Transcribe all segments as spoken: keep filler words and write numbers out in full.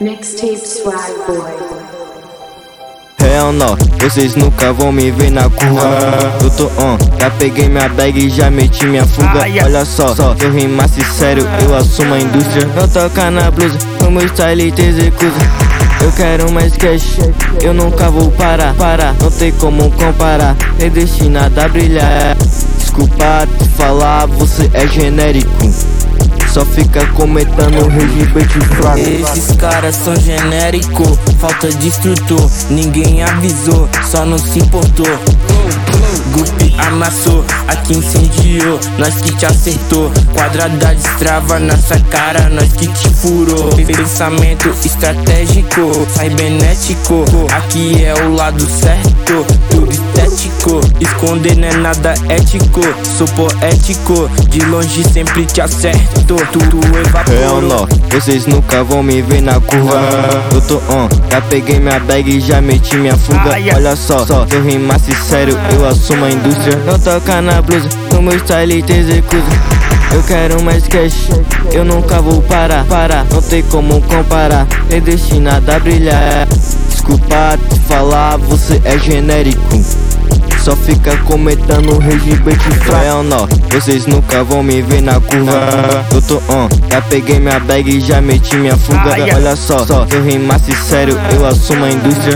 Mixtape Swag Boy. Hell no, vocês nunca vão me ver na curva. Eu tô on, já peguei minha bag e já meti minha fuga. Olha só, só se eu rimasse sério, eu assumo a indústria. Não toca na blusa, como style te executa. Eu quero mais cash, eu nunca vou parar, parar. Não tem como comparar, é destinado a brilhar. Desculpa te falar, você é genérico, só fica comentando regimento fraco. Esses caras são genéricos, falta de instrutor. Ninguém avisou, só não se importou. Gupi amassou, aqui incendiou, nós que te acertou. Quadrada destrava nossa cara, nós que te furou. Pensamento estratégico, cybernético. Aqui é o lado certo, tudo estético. Esconder não é nada ético, sou poético. De longe sempre te acerto, tudo evaporou. Hell no, vocês nunca vão me ver na curva. Eu tô on, já peguei minha bag e já meti minha fuga. Olha só, só se eu rimasse sério, eu assumo a indústria. Não toca na blusa, o meu style te executa. Eu quero mais cash, eu nunca vou parar, parar. Não tem como comparar, é destinado a brilhar. Desculpa te falar, você é genérico, só fica comentando regimento fraco. Hell no, vocês nunca vão me ver na curva. Eu tô on, já peguei minha bag e já meti minha fuga. Olha só, só se eu rimasse sério, eu assumo a indústria.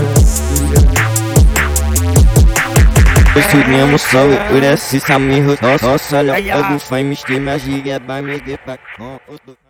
Eu sonhamos só, eu esse samir. Nossa, olha, eu fui me estimar, giga, vai me deparar.